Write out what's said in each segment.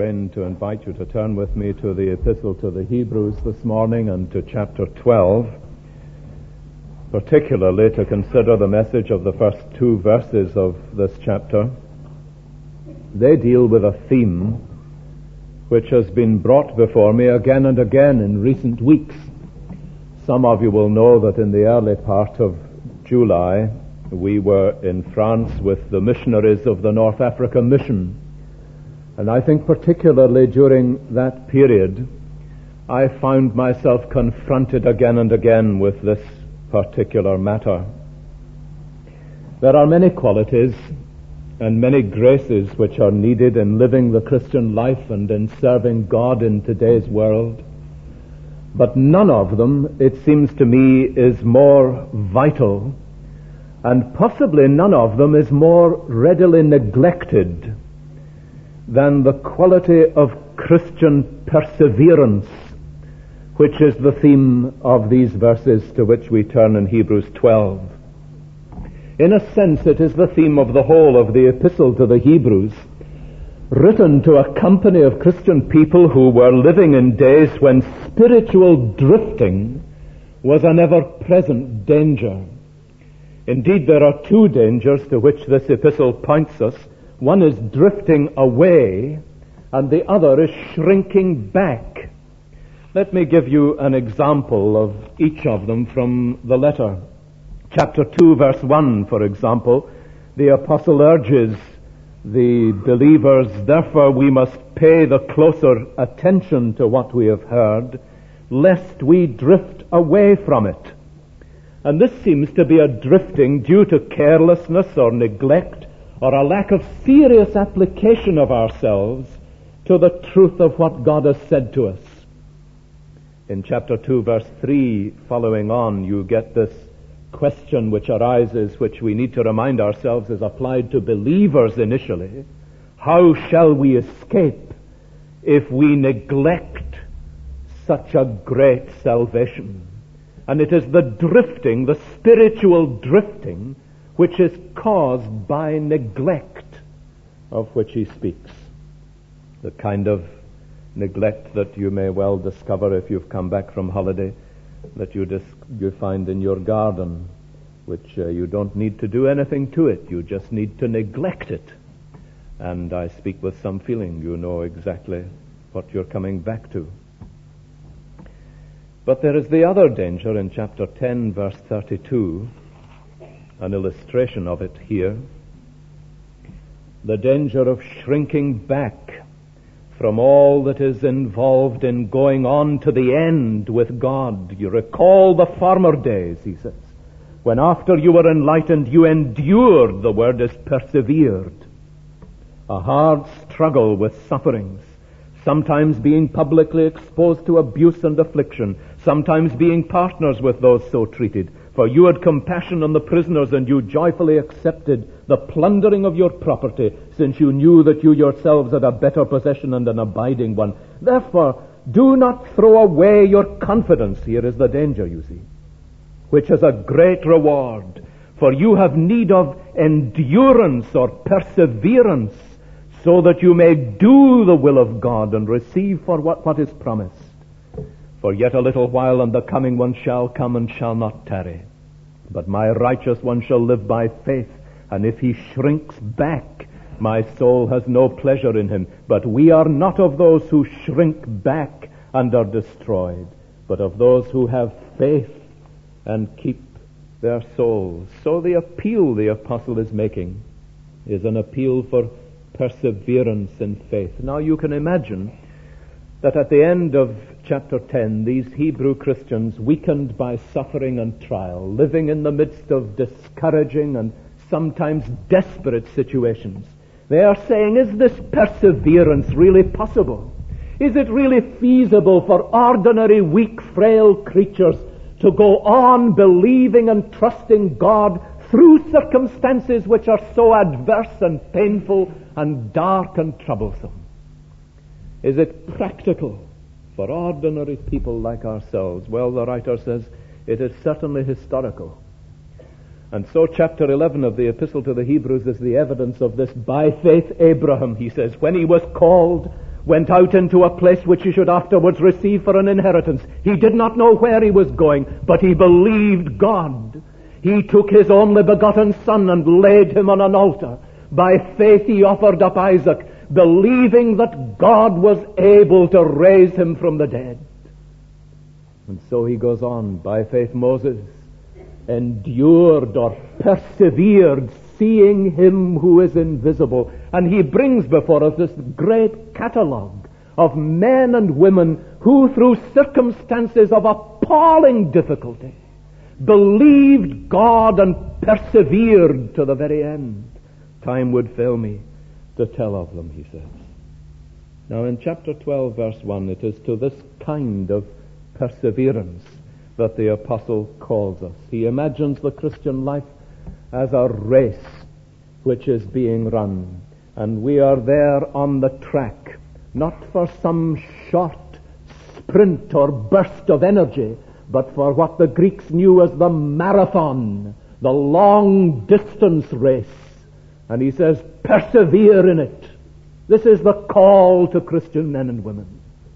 To invite you to turn with me to the Epistle to the Hebrews this morning and to chapter 12, particularly to consider the message of the first two verses of this chapter. They deal with a theme which has been brought before me again and again in recent weeks. Some of you will know that in the early part of July we were in France with the missionaries of the North Africa Mission. And I think particularly during that period, I found myself confronted again and again with this particular matter. There are many qualities and many graces which are needed in living the Christian life and in serving God in today's world. But none of them, it seems to me, is more vital, and possibly none of them is more readily neglected than the quality of Christian perseverance, which is the theme of these verses to which we turn in Hebrews 12. In a sense, it is the theme of the whole of the Epistle to the Hebrews, written to a company of Christian people who were living in days when spiritual drifting was an ever-present danger. Indeed, there are two dangers to which this epistle points us. One is drifting away, and the other is shrinking back. Let me give you an example of each of them from the letter. Chapter 2, verse 1, for example, the apostle urges the believers, therefore we must pay the closer attention to what we have heard, lest we drift away from it. And this seems to be a drifting due to carelessness or neglect, or a lack of serious application of ourselves to the truth of what God has said to us. In chapter 2, verse 3, following on, you get this question which arises, which we need to remind ourselves is applied to believers initially. How shall we escape if we neglect such a great salvation? And it is the drifting, the spiritual drifting, which is caused by neglect of which he speaks. The kind of neglect that you may well discover if you've come back from holiday, that you find in your garden, which you don't need to do anything to it, you just need to neglect it. And I speak with some feeling, you know exactly what you're coming back to. But there is the other danger in chapter 10, verse 32, an illustration of it here. The danger of shrinking back from all that is involved in going on to the end with God. You recall the former days, he says, when after you were enlightened, you endured, the word is persevered, a hard struggle with sufferings, sometimes being publicly exposed to abuse and affliction, sometimes being partners with those so treated. For you had compassion on the prisoners, and you joyfully accepted the plundering of your property, since you knew that you yourselves had a better possession and an abiding one. Therefore, do not throw away your confidence. Here is the danger, you see, which is a great reward. For you have need of endurance or perseverance, so that you may do the will of God and receive for what is promised. For yet a little while, and the coming one shall come and shall not tarry. But my righteous one shall live by faith, and if he shrinks back, my soul has no pleasure in him. But we are not of those who shrink back and are destroyed, but of those who have faith and keep their souls. So the appeal the apostle is making is an appeal for perseverance in faith. Now you can imagine that at the end of chapter 10, these Hebrew Christians, weakened by suffering and trial, living in the midst of discouraging and sometimes desperate situations, they are saying, is this perseverance really possible? Is it really feasible for ordinary, weak, frail creatures to go on believing and trusting God through circumstances which are so adverse and painful and dark and troublesome? Is it practical for ordinary people like ourselves? Well, the writer says it is certainly historical. And so chapter 11 of the Epistle to the Hebrews is the evidence of this. By faith Abraham, he says, when he was called, went out into a place which he should afterwards receive for an inheritance. He did not know where he was going, but he believed God. He took his only begotten son and laid him on an altar. By faith he offered up Isaac, believing that God was able to raise him from the dead. And so he goes on. By faith Moses endured or persevered, seeing him who is invisible. And he brings before us this great catalogue of men and women who, through circumstances of appalling difficulty, believed God and persevered to the very end. Time would fail me to tell of them, he says. Now in chapter 12, verse 1, it is to this kind of perseverance that the apostle calls us. He imagines the Christian life as a race which is being run, and we are there on the track, not for some short sprint or burst of energy, but for what the Greeks knew as the marathon, the long distance race. And he says, persevere in it. This is the call to Christian men and women.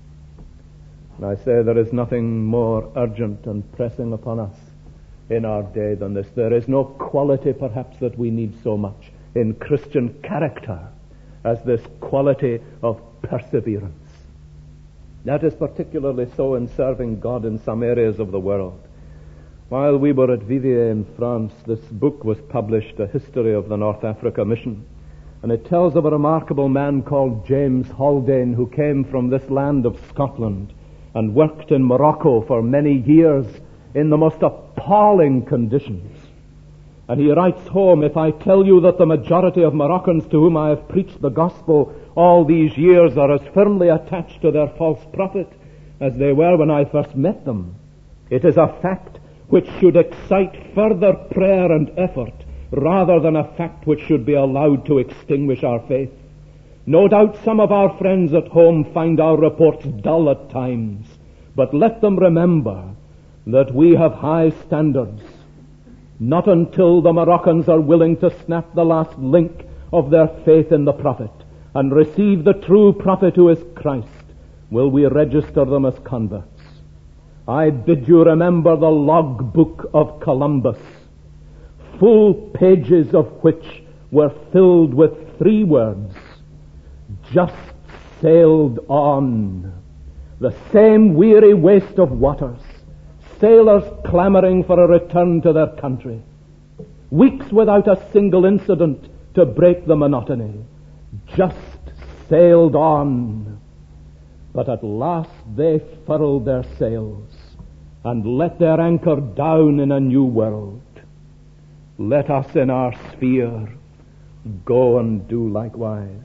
And I say there is nothing more urgent and pressing upon us in our day than this. There is no quality perhaps that we need so much in Christian character as this quality of perseverance. That is particularly so in serving God in some areas of the world. While we were at Viviers in France, this book was published, A History of the North Africa Mission. And it tells of a remarkable man called James Haldane, who came from this land of Scotland and worked in Morocco for many years in the most appalling conditions. And he writes home, if I tell you that the majority of Moroccans to whom I have preached the gospel all these years are as firmly attached to their false prophet as they were when I first met them, it is a fact which should excite further prayer and effort rather than a fact which should be allowed to extinguish our faith. No doubt some of our friends at home find our reports dull at times, but let them remember that we have high standards. Not until the Moroccans are willing to snap the last link of their faith in the prophet and receive the true prophet who is Christ will we register them as converts. I bid you remember the logbook of Columbus, full pages of which were filled with 3 words: just sailed on. The same weary waste of waters, sailors clamoring for a return to their country, weeks without a single incident to break the monotony, just sailed on. But at last they furled their sails and let their anchor down in a new world. Let us in our sphere go and do likewise.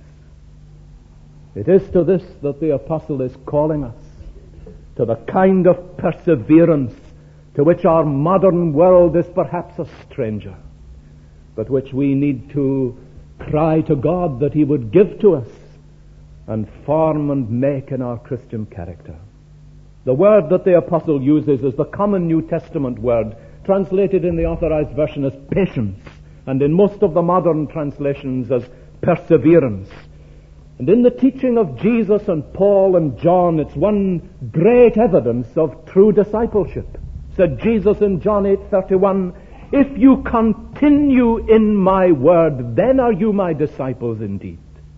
It is to this that the apostle is calling us, to the kind of perseverance to which our modern world is perhaps a stranger, but which we need to cry to God that he would give to us and form and make in our Christian character. The word that the apostle uses is the common New Testament word, translated in the Authorized Version as patience, and in most of the modern translations as perseverance. And in the teaching of Jesus and Paul and John, it's one great evidence of true discipleship. Said Jesus in John 8:31, if you continue in my word, then are you my disciples indeed.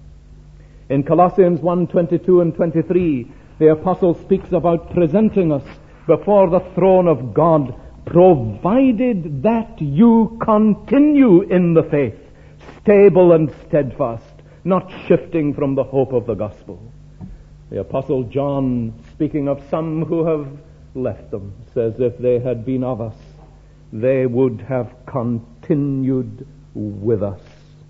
In Colossians 1:22 and 23, the apostle speaks about presenting us before the throne of God, provided that you continue in the faith, stable and steadfast, not shifting from the hope of the gospel. The apostle John, speaking of some who have left them, says if they had been of us, they would have continued with us.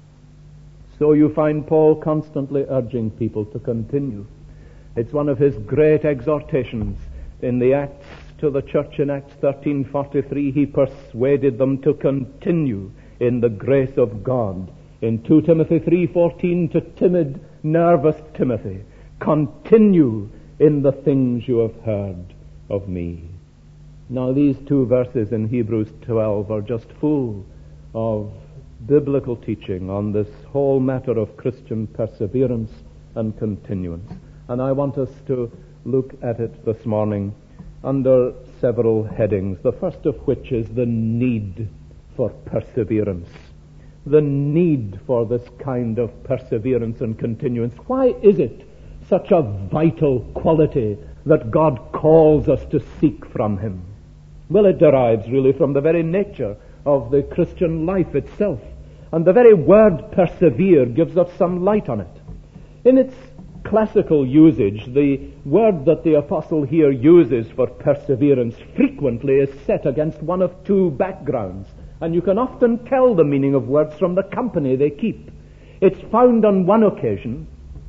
So you find Paul constantly urging people to continue. It's one of his great exhortations in the Acts to the church in Acts 13:43. He persuaded them to continue in the grace of God. In 2 Timothy 3:14 to timid, nervous Timothy, continue in the things you have heard of me. Now these 2 verses in Hebrews 12 are just full of biblical teaching on this whole matter of Christian perseverance and continuance. And I want us to look at it this morning under several headings, the first of which is the need for perseverance. The need for this kind of perseverance and continuance. Why is it such a vital quality that God calls us to seek from Him? Well, it derives really from the very nature of the Christian life itself. And the very word persevere gives us some light on it. In its classical usage, the word that the apostle here uses for perseverance frequently is set against one of two backgrounds. And you can often tell the meaning of words from the company they keep. It's found on one occasion,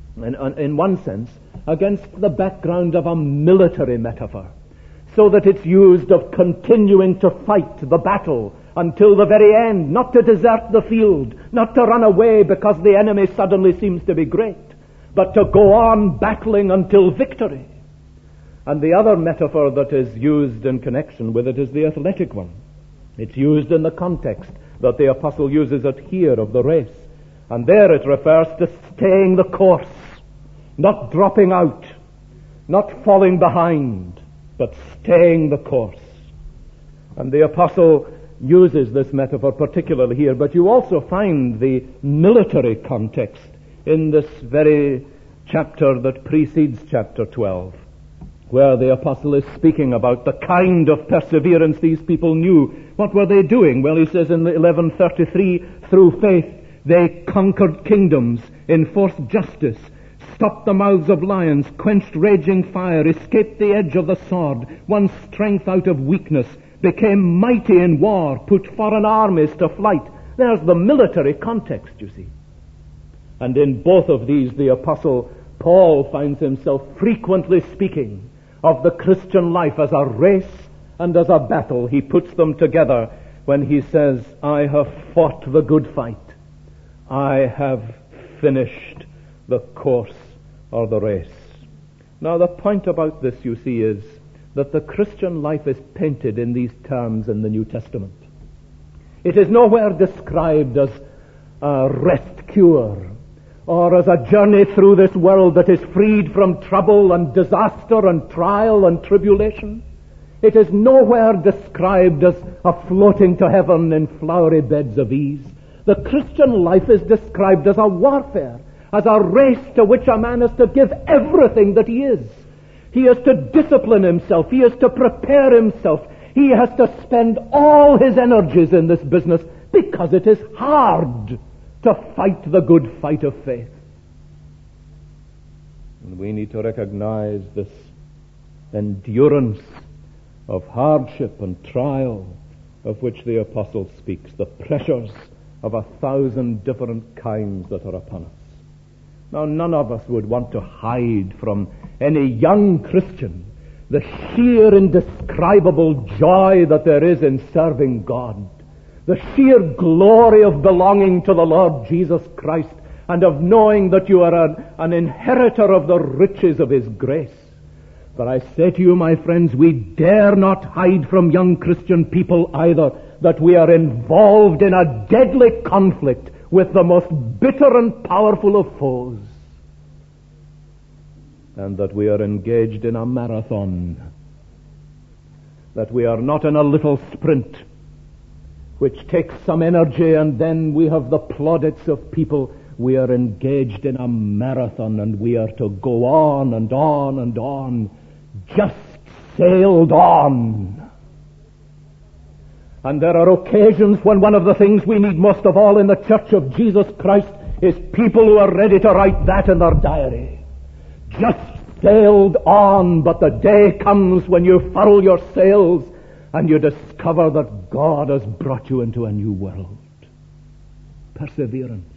in one sense, against the background of a military metaphor, so that it's used of continuing to fight the battle until the very end, not to desert the field, not to run away because the enemy suddenly seems to be great, but to go on battling until victory. And the other metaphor that is used in connection with it is the athletic one. It's used in the context that the apostle uses it here of the race. And there it refers to staying the course, not dropping out, not falling behind, but staying the course. And the apostle uses this metaphor particularly here, but you also find the military context in this very chapter that precedes chapter 12, where the apostle is speaking about the kind of perseverance these people knew. What were they doing? Well, he says in 11:33, through faith they conquered kingdoms, enforced justice, stopped the mouths of lions, quenched raging fire, escaped the edge of the sword, won strength out of weakness, became mighty in war, put foreign armies to flight. There's the military context, you see. And in both of these, the apostle Paul finds himself frequently speaking of the Christian life as a race and as a battle. He puts them together when he says, I have fought the good fight. I have finished the course or the race. Now, the point about this, you see, is that the Christian life is painted in these terms in the New Testament. It is nowhere described as a rest cure or as a journey through this world that is freed from trouble and disaster and trial and tribulation. It is nowhere described as a floating to heaven in flowery beds of ease. The Christian life is described as a warfare, as a race to which a man has to give everything that he is. He has to discipline himself. He has to prepare himself. He has to spend all his energies in this business because it is hard to fight the good fight of faith. And we need to recognize this endurance of hardship and trial of which the apostle speaks, the pressures of 1,000 different kinds that are upon us. Now, none of us would want to hide from any young Christian the sheer indescribable joy that there is in serving God, the sheer glory of belonging to the Lord Jesus Christ and of knowing that you are an inheritor of the riches of His grace. But I say to you, my friends, we dare not hide from young Christian people either that we are involved in a deadly conflict with the most bitter and powerful of foes, and that we are engaged in a marathon, that we are not in a little sprint which takes some energy and then we have the plaudits of people. We are engaged in a marathon, and we are to go on and on and on, just sailed on. And there are occasions when one of the things we need most of all in the Church of Jesus Christ is people who are ready to write that in their diary. Just sailed on, but the day comes when you furl your sails and you discover that God has brought you into a new world. Perseverance.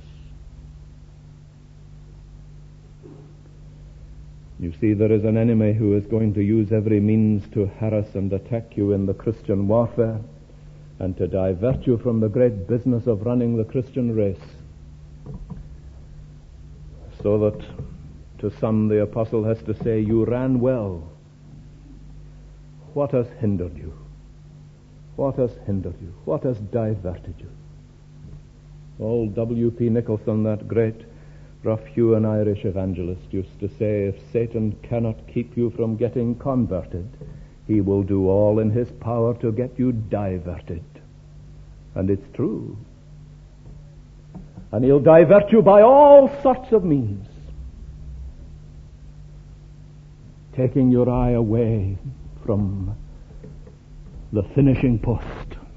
You see, there is an enemy who is going to use every means to harass and attack you in the Christian warfare and to divert you from the great business of running the Christian race. So that to some the apostle has to say, you ran well. What has hindered you? What has hindered you? What has diverted you? Old W.P. Nicholson, that great Rough Hugh, an Irish evangelist, used to say, if Satan cannot keep you from getting converted, he will do all in his power to get you diverted. And it's true. And he'll divert you by all sorts of means, taking your eye away from the finishing post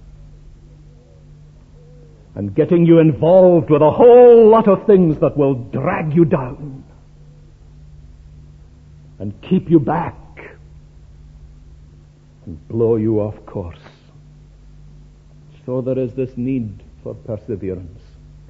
and getting you involved with a whole lot of things that will drag you down and keep you back and blow you off course. So there is this need for perseverance.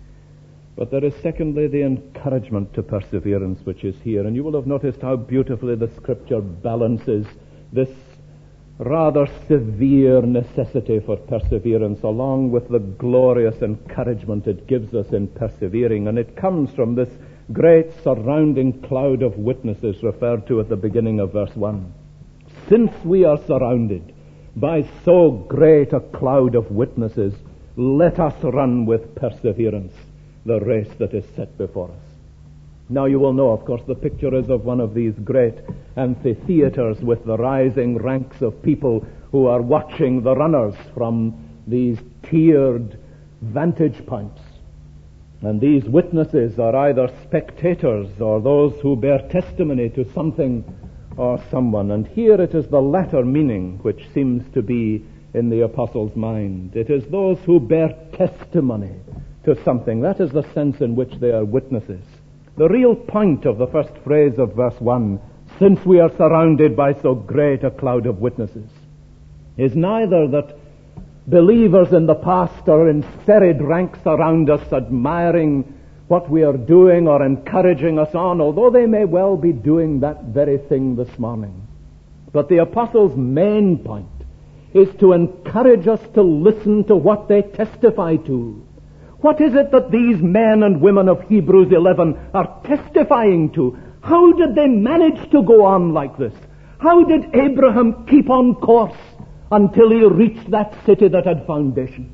But there is secondly the encouragement to perseverance which is here. And you will have noticed how beautifully the Scripture balances this rather severe necessity for perseverance along with the glorious encouragement it gives us in persevering. And it comes from this great surrounding cloud of witnesses referred to at the beginning of verse 1. Since we are surrounded by so great a cloud of witnesses, let us run with perseverance the race that is set before us. Now you will know, of course, the picture is of one of these great amphitheaters with the rising ranks of people who are watching the runners from these tiered vantage points. And these witnesses are either spectators or those who bear testimony to something or someone. And here it is the latter meaning which seems to be in the apostle's mind. It is those who bear testimony to something. That is the sense in which they are witnesses. The real point of the first phrase of verse 1, since we are surrounded by so great a cloud of witnesses, is neither that believers in the past are in serried ranks around us admiring what we are doing or encouraging us on, although they may well be doing that very thing this morning. But the apostle's main point is to encourage us to listen to what they testify to. What is it that these men and women of Hebrews 11 are testifying to? How did they manage to go on like this? How did Abraham keep on course until he reached that city that had foundations?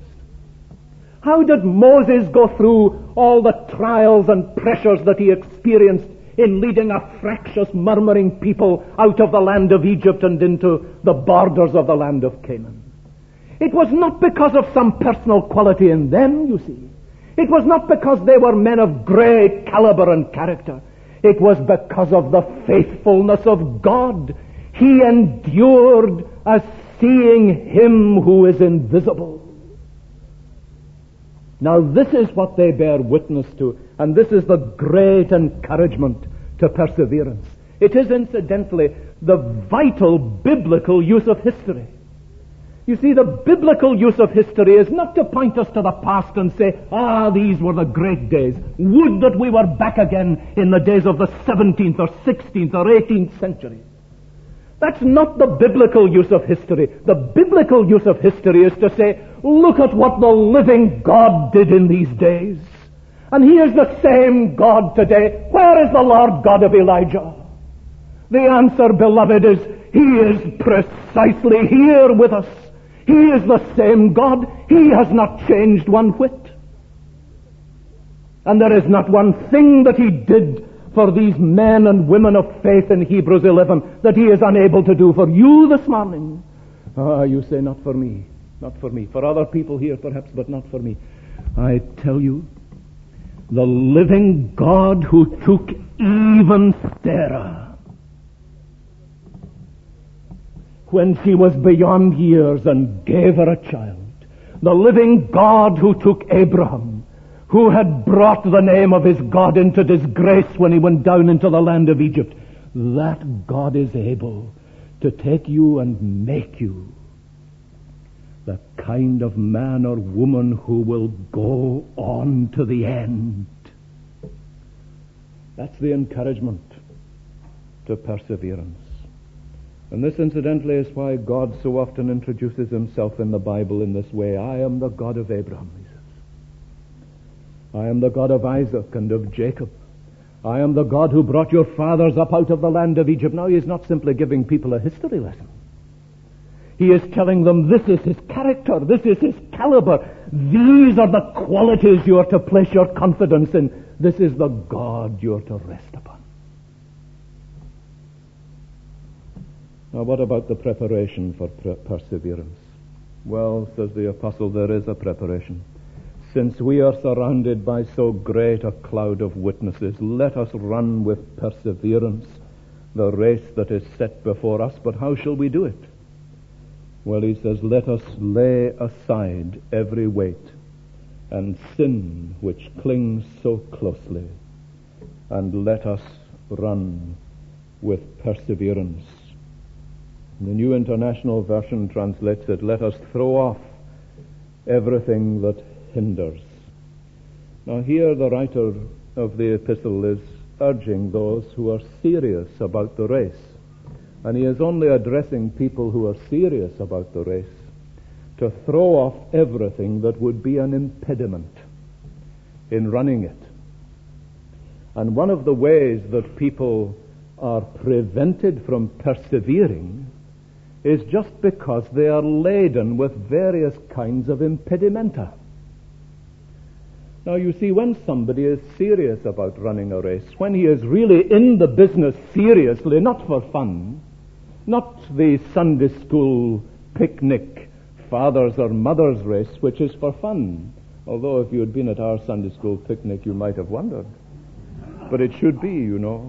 How did Moses go through all the trials and pressures that he experienced in leading a fractious, murmuring people out of the land of Egypt and into the borders of the land of Canaan? It was not because of some personal quality in them, you see. It was not because they were men of great caliber and character. It was because of the faithfulness of God. He endured as seeing Him who is invisible. Now this is what they bear witness to, and this is the great encouragement to perseverance. It is incidentally the vital biblical use of history. You see, the biblical use of history is not to point us to the past and say, these were the great days. Would that we were back again in the days of the 17th or 16th or 18th century. That's not the biblical use of history. The biblical use of history is to say, look at what the living God did in these days. And He is the same God today. Where is the Lord God of Elijah? The answer, beloved, is He is precisely here with us. He is the same God. He has not changed one whit. And there is not one thing that He did for these men and women of faith in Hebrews 11 that He is unable to do for you this morning. You say, not for me. Not for me. For other people here perhaps, but not for me. I tell you, the living God who took even Sarah when she was beyond years and gave her a child, the living God who took Abraham, who had brought the name of his God into disgrace when he went down into the land of Egypt, that God is able to take you and make you the kind of man or woman who will go on to the end. That's the encouragement to perseverance. And this, incidentally, is why God so often introduces Himself in the Bible in this way. I am the God of Abraham, He says. I am the God of Isaac and of Jacob. I am the God who brought your fathers up out of the land of Egypt. Now, He is not simply giving people a history lesson. He is telling them this is his character, this is his caliber. These are the qualities you are to place your confidence in. This is the God you are to rest upon. Now what about the preparation for perseverance? Well, says the apostle, there is a preparation. Since we are surrounded by so great a cloud of witnesses, let us run with perseverance the race that is set before us. But how shall we do it? Well, he says, let us lay aside every weight and sin which clings so closely, and let us run with perseverance. The New International Version translates it, let us throw off everything that hinders. Now here the writer of the epistle is urging those who are serious about the race. And he is only addressing people who are serious about the race to throw off everything that would be an impediment in running it. And one of the ways that people are prevented from persevering is just because they are laden with various kinds of impedimenta. Now you see, when somebody is serious about running a race, when he is really in the business seriously, not for fun, not the Sunday school picnic, father's or mother's race, which is for fun. Although if you had been at our Sunday school picnic, you might have wondered. But it should be, you know.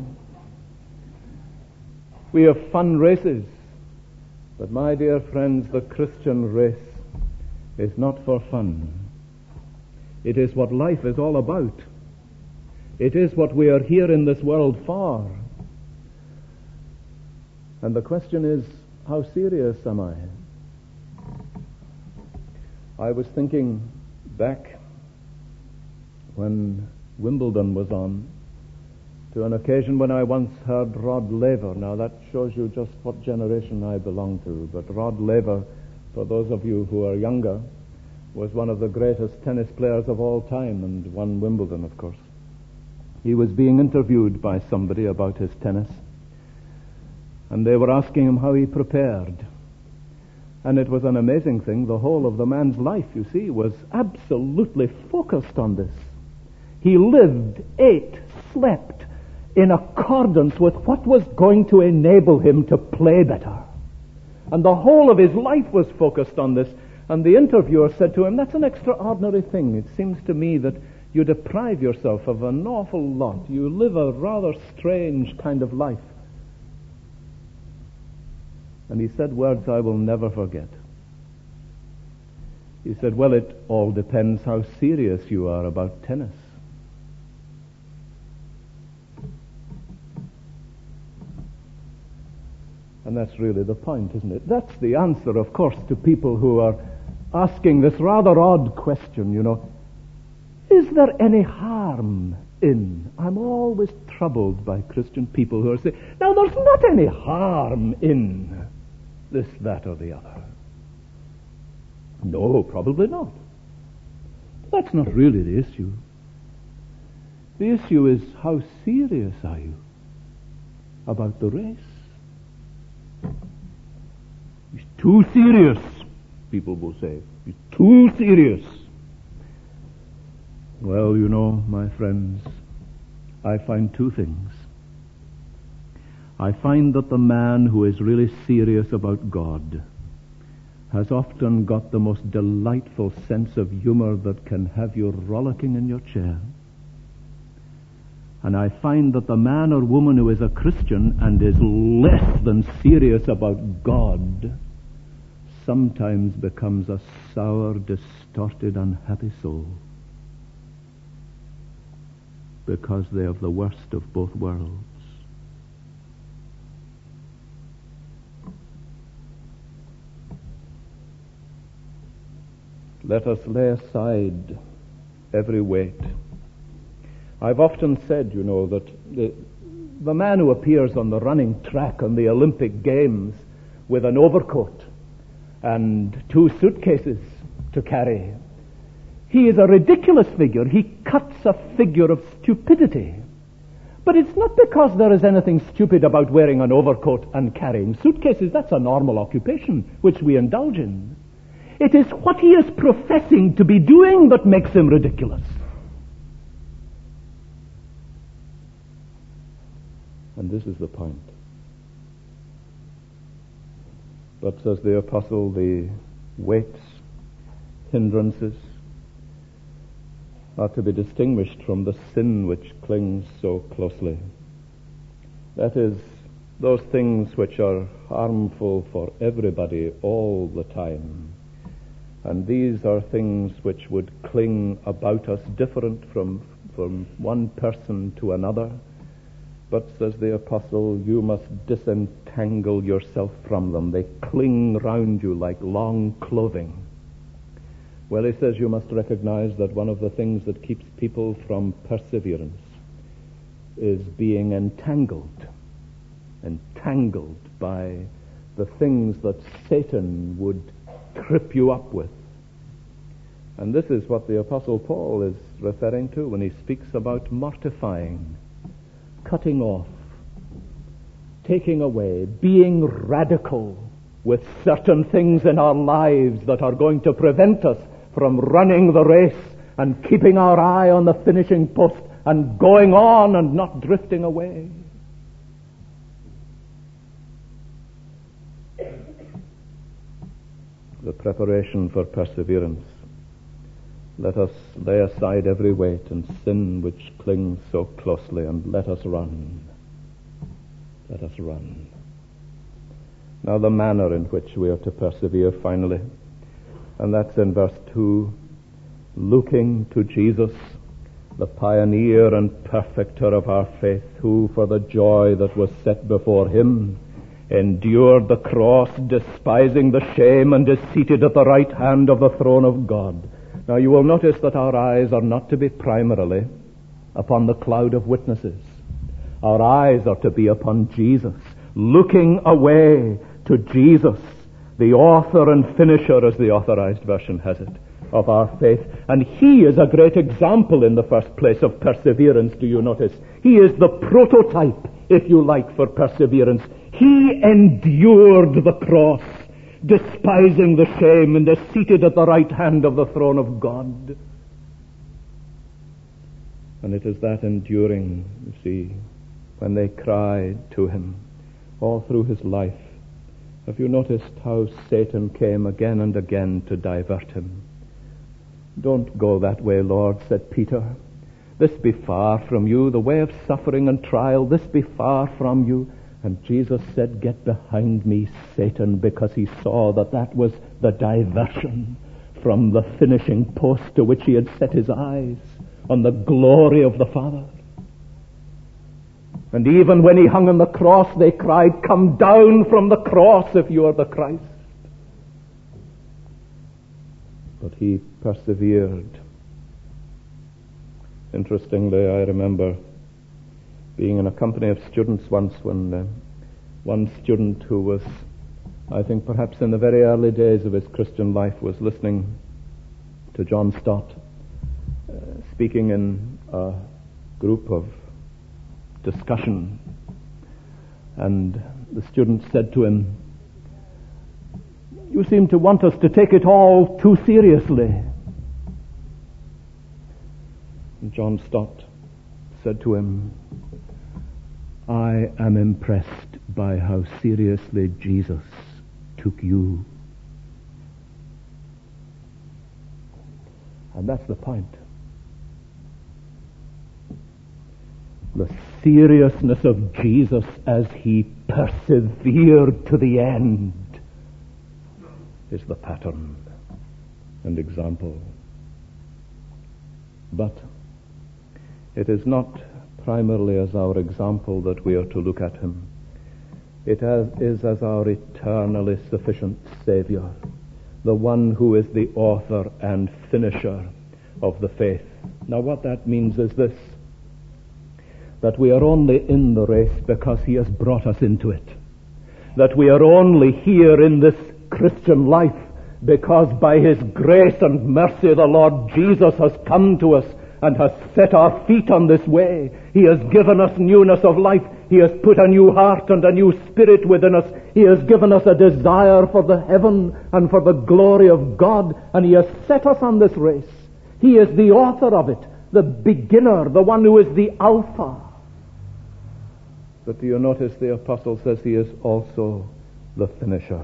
We have fun races. But my dear friends, the Christian race is not for fun. It is what life is all about. It is what we are here in this world for. And the question is, how serious am I? I was thinking back when Wimbledon was on to an occasion when I once heard Rod Laver. Now that shows you just what generation I belong to. But Rod Laver, for those of you who are younger, was one of the greatest tennis players of all time and won Wimbledon, of course. He was being interviewed by somebody about his tennis, and they were asking him how he prepared. And it was an amazing thing. The whole of the man's life, you see, was absolutely focused on this. He lived, ate, slept in accordance with what was going to enable him to play better. And the whole of his life was focused on this. And the interviewer said to him, that's an extraordinary thing. It seems to me that you deprive yourself of an awful lot. You live a rather strange kind of life. And he said words I will never forget. He said, well, it all depends how serious you are about tennis. And that's really the point, isn't it? That's the answer, of course, to people who are asking this rather odd question, you know. Is there any harm in? I'm always troubled by Christian people who are saying, now there's not any harm in this, that, or the other. No, probably not. That's not really the issue. The issue is, how serious are you about the race? He's too serious, people will say. He's too serious. Well, you know, my friends, I find two things. I find that the man who is really serious about God has often got the most delightful sense of humor that can have you rollicking in your chair. And I find that the man or woman who is a Christian and is less than serious about God sometimes becomes a sour, distorted, unhappy soul, because they have the worst of both worlds. Let us lay aside every weight. I've often said, you know, that the man who appears on the running track on the Olympic Games with an overcoat and 2 suitcases to carry, he is a ridiculous figure. He cuts a figure of stupidity. But it's not because there is anything stupid about wearing an overcoat and carrying suitcases. That's a normal occupation, which we indulge in. It is what he is professing to be doing that makes him ridiculous. And this is the point. But, says the apostle, the weights, hindrances, are to be distinguished from the sin which clings so closely. That is, those things which are harmful for everybody all the time. And these are things which would cling about us, different from one person to another. But, says the apostle, you must disentangle yourself from them. They cling round you like long clothing. Well, he says you must recognize that one of the things that keeps people from perseverance is being entangled by the things that Satan would trip you up with. And this is what the Apostle Paul is referring to when he speaks about mortifying, cutting off, taking away, being radical with certain things in our lives that are going to prevent us from running the race and keeping our eye on the finishing post and going on and not drifting away. The preparation for perseverance. Let us lay aside every weight and sin which clings so closely, and let us run. Let us run. Now the manner in which we are to persevere finally, and that's in verse 2, looking to Jesus, the pioneer and perfecter of our faith, who for the joy that was set before him endured the cross, despising the shame, and is seated at the right hand of the throne of God. Now you will notice that our eyes are not to be primarily upon the cloud of witnesses. Our eyes are to be upon Jesus, looking away to Jesus, the author and finisher, as the Authorized Version has it, of our faith. And he is a great example in the first place of perseverance, do you notice? He is the prototype, if you like, for perseverance. He endured the cross, despising the shame, and is seated at the right hand of the throne of God. And it is that enduring, you see, when they cried to him all through his life. Have you noticed how Satan came again and again to divert him? Don't go that way, Lord, said Peter. This be far from you, the way of suffering and trial, this be far from you. And Jesus said, get behind me, Satan, because he saw that that was the diversion from the finishing post to which he had set his eyes on the glory of the Father. And even when he hung on the cross, they cried, come down from the cross if you are the Christ. But he persevered. Interestingly, I remember being in a company of students once when one student who was, I think perhaps in the very early days of his Christian life, was listening to John Stott speaking in a group of discussion. And the student said to him, you seem to want us to take it all too seriously. And John Stott said to him, I am impressed by how seriously Jesus took you. And that's the point. The seriousness of Jesus as he persevered to the end is the pattern and example. But it is not primarily as our example that we are to look at him. It is as our eternally sufficient Savior, the one who is the author and finisher of the faith. Now what that means is this, that we are only in the race because he has brought us into it. That we are only here in this Christian life because by his grace and mercy the Lord Jesus has come to us and has set our feet on this way. He has given us newness of life. He has put a new heart and a new spirit within us. He has given us a desire for the heaven and for the glory of God, and He has set us on this race. He is the author of it, the beginner, the one who is the Alpha. But do you notice the apostle says He is also the finisher?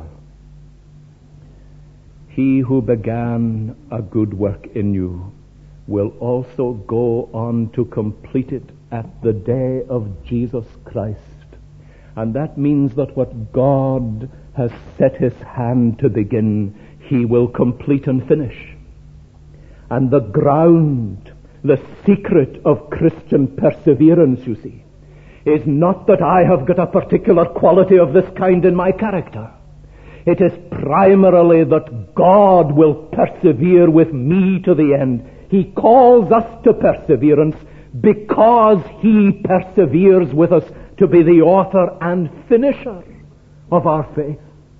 He who began a good work in you will also go on to complete it at the day of Jesus Christ. And that means that what God has set His hand to begin, He will complete and finish. And the ground, the secret of Christian perseverance, you see, is not that I have got a particular quality of this kind in my character. It is primarily that God will persevere with me to the end. He calls us to perseverance because He perseveres with us to be the author and finisher of our faith.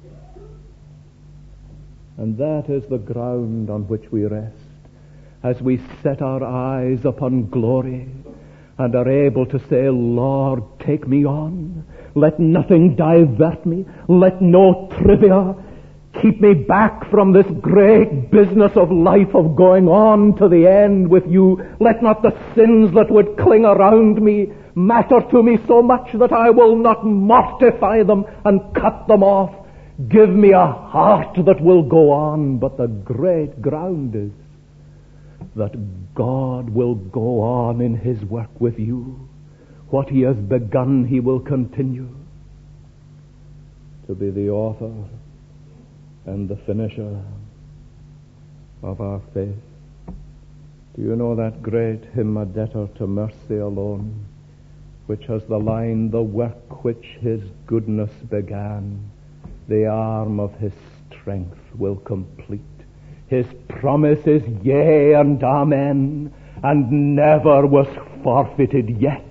And that is the ground on which we rest as we set our eyes upon glory and are able to say, Lord, take me on. Let nothing divert me. Let no trivia keep me back from this great business of life of going on to the end with You. Let not the sins that would cling around me matter to me so much that I will not mortify them and cut them off. Give me a heart that will go on. But the great ground is that God will go on in His work with you. What He has begun, He will continue to be the author and the finisher of our faith. Do you know that great hymn, A Debtor to Mercy Alone, which has the line, the work which His goodness began, the arm of His strength will complete. His promise is yea and amen, and never was forfeited yet.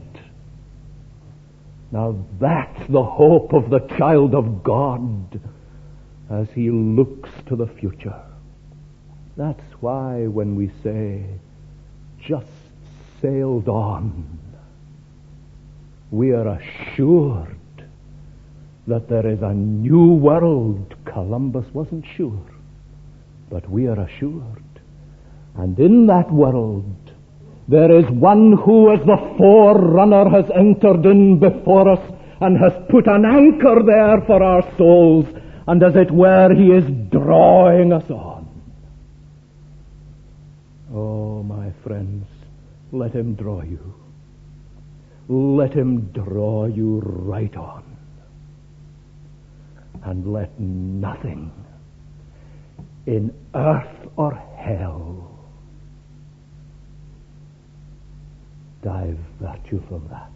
Now that's the hope of the child of God as he looks to the future. That's why when we say, just sailed on, we are assured that there is a new world. Columbus wasn't sure, but we are assured. And in that world, there is one who as the forerunner has entered in before us and has put an anchor there for our souls, and as it were, He is drawing us on. Oh, my friends, let Him draw you. Let Him draw you right on. And let nothing in earth or hell divert you from that.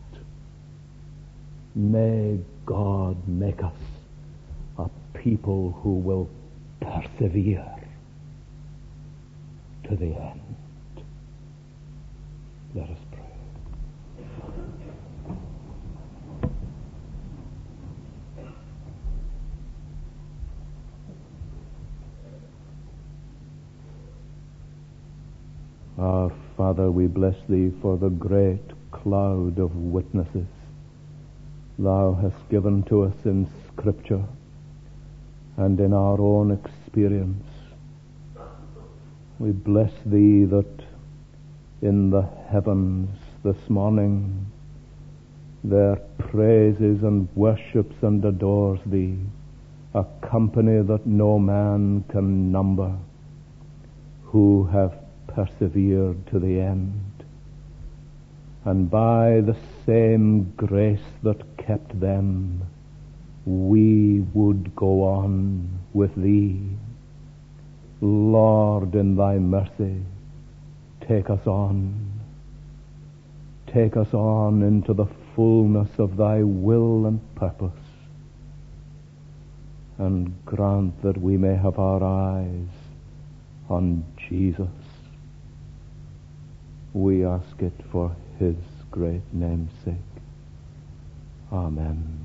May God make us a people who will persevere to the end. Let us pray. Our Father, we bless Thee for the great cloud of witnesses Thou hast given to us in Scripture and in our own experience. We bless Thee that in the heavens this morning there praises and worships and adores Thee a company that no man can number, who have persevered to the end. And by the same grace that kept them, we would go on with Thee. Lord, in Thy mercy, take us on. Take us on into the fullness of Thy will and purpose, and grant that we may have our eyes on Jesus. We ask it for His great name's sake. Amen.